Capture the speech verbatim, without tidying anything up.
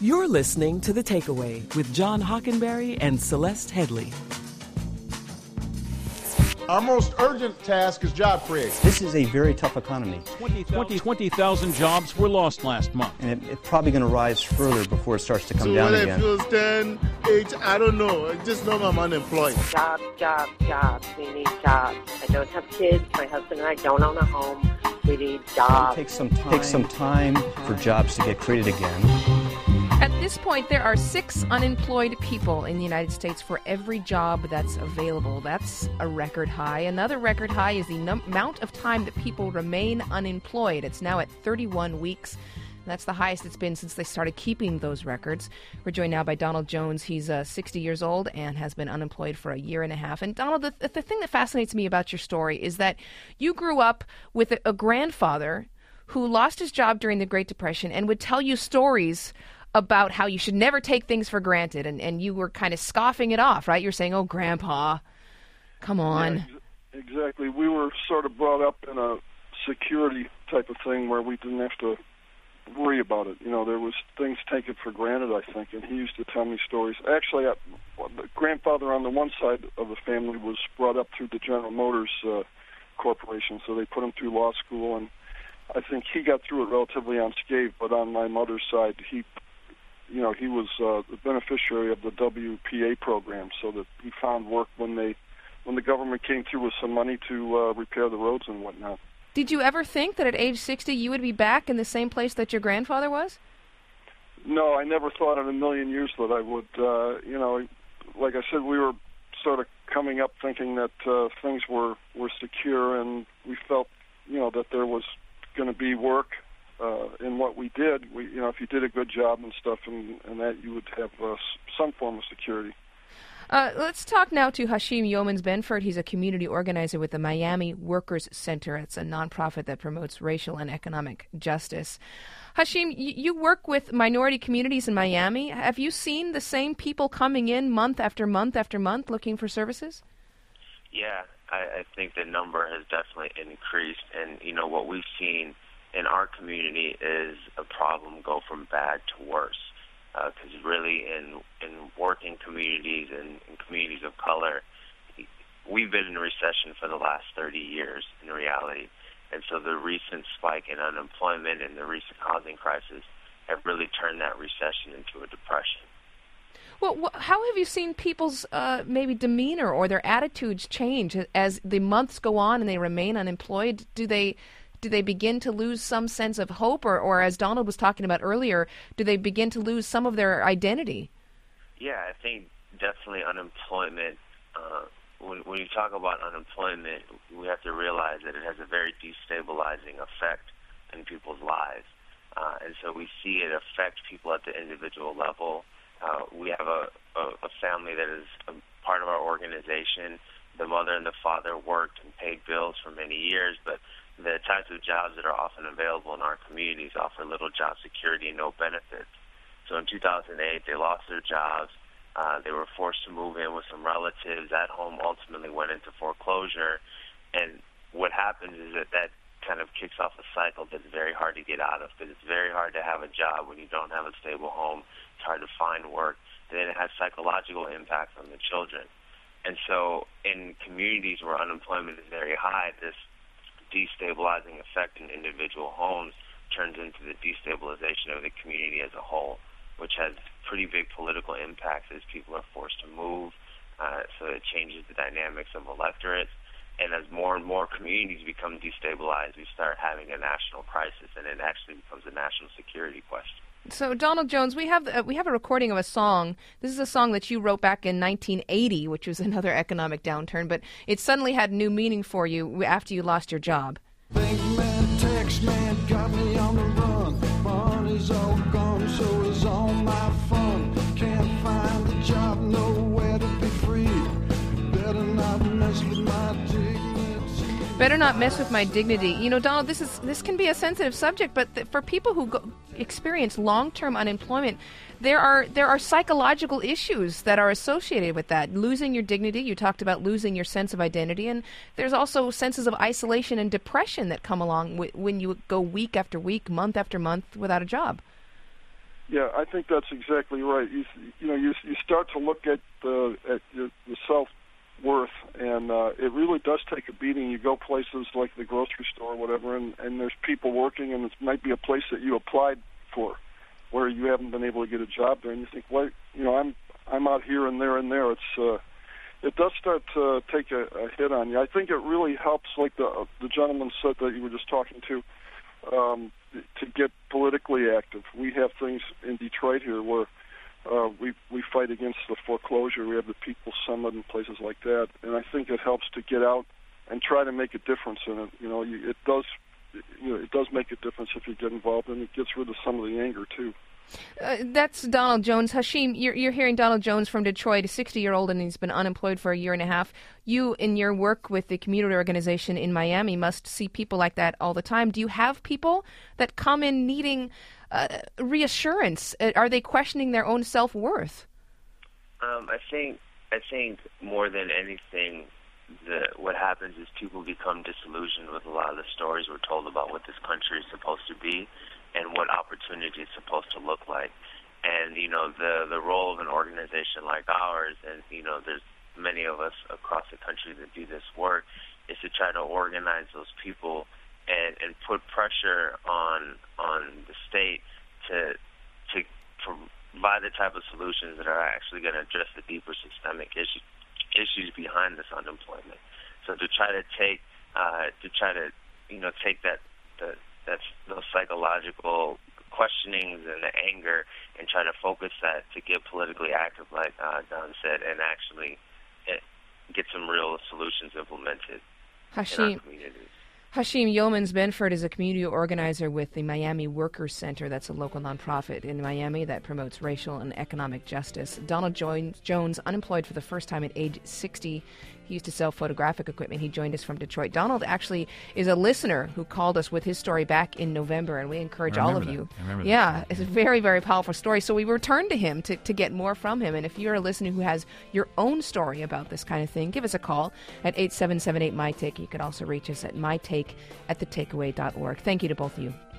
You're listening to The Takeaway with John Hockenberry and Celeste Headley. Our most urgent task is job creation. This is a very tough economy. twenty thousand jobs were lost last month. And it, it's probably going to rise further before it starts to come so down whether again. it feels ten, eight, I don't know. I just know I'm unemployed. Jobs, jobs, jobs. We need jobs. I don't have kids. My husband and I don't own a home. We need jobs. It takes some time, takes some time for jobs to get created again. At this point, there are six unemployed people in the United States for every job that's available. That's a record high. Another record high is the num- amount of time that people remain unemployed. It's now at thirty-one weeks. That's the highest it's been since they started keeping those records. We're joined now by Donald Jones. He's uh, sixty years old and has been unemployed for a year and a half. And Donald, the, the thing that fascinates me about your story is that you grew up with a, a grandfather who lost his job during the Great Depression and would tell you stories about how you should never take things for granted, and, and you were kind of scoffing it off, right? You're saying, oh, Grandpa, come on. Yeah, ex- exactly. We were sort of brought up in a security type of thing where we didn't have to worry about it. You know, there was things taken for granted, I think, and he used to tell me stories. Actually, I, the grandfather on the one side of the family was brought up through the General Motors uh, Corporation, so they put him through law school, and I think he got through it relatively unscathed, but on my mother's side, he You know, he was uh, the beneficiary of the W P A program, so that he found work when they, when the government came through with some money to uh, repair the roads and whatnot. Did you ever think that at age sixty you would be back in the same place that your grandfather was? No, I never thought in a million years that I would. Uh, you know, like I said, we were sort of coming up thinking that uh, things were, were secure, and we felt, you know, that there was going to be work. Uh, in what we did, we, you know, if you did a good job and stuff, and, and that you would have uh, some form of security. Uh, let's talk now to Hashim Yeomans-Benford. He's a community organizer with the Miami Workers Center. It's a nonprofit that promotes racial and economic justice. Hashim, y- you work with minority communities in Miami. Have you seen the same people coming in month after month after month looking for services? Yeah, I, I think the number has definitely increased, and you know what we've seen in our community is a problem go from bad to worse. Because uh, really in in working communities and in communities of color, we've been in a recession for the last thirty years in reality. And so the recent spike in unemployment and the recent housing crisis have really turned that recession into a depression. Well, wh- how have you seen people's uh, maybe demeanor or their attitudes change as the months go on and they remain unemployed? Do they... Do they begin to lose some sense of hope, or, or as Donald was talking about earlier, do they begin to lose some of their identity? Yeah, I think definitely unemployment, uh, when, when you talk about unemployment, we have to realize that it has a very destabilizing effect in people's lives. Uh, and so we see it affect people at the individual level. Uh, we have a, a, a family that is a part of our organization. The mother and the father worked and paid bills for many years, but the types of jobs that are often available in our communities offer little job security and no benefits. So in two thousand eight, they lost their jobs. Uh, they were forced to move in with some relatives. That home ultimately went into foreclosure. And what happens is that that kind of kicks off a cycle that's very hard to get out of, because it's very hard to have a job when you don't have a stable home. It's hard to find work. And then it has psychological impacts on the children. And so in communities where unemployment is very high, this destabilizing effect in individual homes turns into the destabilization of the community as a whole, which has pretty big political impacts as people are forced to move. Uh, so it changes the dynamics of electorates. And as more and more communities become destabilized, we start having a national crisis, and it actually becomes a national security question. So, Donald Jones, we have uh, we have a recording of a song. This is a song that you wrote back in nineteen eighty, which was another economic downturn, but it suddenly had new meaning for you after you lost your job. Bank man, tax man, got me on the run. Money's all gone, so is all my fun. Can't find a job, nowhere to be free. Better not mess with my dignity. Better not mess with my dignity. You know, Donald, this is this can be a sensitive subject, but th- for people who go, experience long-term unemployment, there are there are psychological issues that are associated with that. Losing your dignity, you talked about losing your sense of identity, and there's also senses of isolation and depression that come along w- when you go week after week, month after month without a job. Yeah, I think that's exactly right. You, you know, you you start to look at the at your, the self-worth, and uh, it really does take a beating. You go places like the grocery store or whatever, and, and there's people working, and it might be a place that you applied for, where you haven't been able to get a job there, and you think, well, you know, I'm I'm out here and there and there. It's uh, it does start to take a, a hit on you. I think it really helps, like the uh, the gentleman said that you were just talking to. Um, to get politically active. We have things in Detroit here where uh, we we fight against the foreclosure. We have the People's Summit and places like that, and I think it helps to get out and try to make a difference in it. You know, you, it does you know it does make a difference if you get involved, and it gets rid of some of the anger too. Uh, that's Donald Jones. Hashim, you're, you're hearing Donald Jones from Detroit, a sixty-year-old, and he's been unemployed for a year and a half. You, in your work with the community organization in Miami, must see people like that all the time. Do you have people that come in needing uh, reassurance? Uh, are they questioning their own self-worth? Um, I think I think more than anything, the, what happens is people become disillusioned with a lot of the stories we're told about what this country is supposed to be and what opportunity is supposed to look like. And, you know, the the role of an organization like ours, and, you know, there's many of us across the country that do this work, is to try to organize those people and, and put pressure on on the state to to provide the type of solutions that are actually going to address the deeper systemic issues issues behind this unemployment. So to try to take uh, to try to you know take that the that's those psychological questionings and the anger and try to focus that to get politically active, like uh, Don said, and actually it, get some real solutions implemented Hashim, in our communities. Hashim Yeomans-Benford is a community organizer with the Miami Workers Center. That's a local nonprofit in Miami that promotes racial and economic justice. Donald Jones, unemployed for the first time at age sixty. He used to sell photographic equipment. He joined us from Detroit. Donald actually is a listener who called us with his story back in November, and we encourage all of that. you. I remember yeah, that. it's a very, very powerful story. So we returned to him to, to get more from him. And if you're a listener who has your own story about this kind of thing, give us a call at eight seven seven eight, M Y T A K E. You could also reach us at mytake at the takeaway dot org. Thank you to both of you.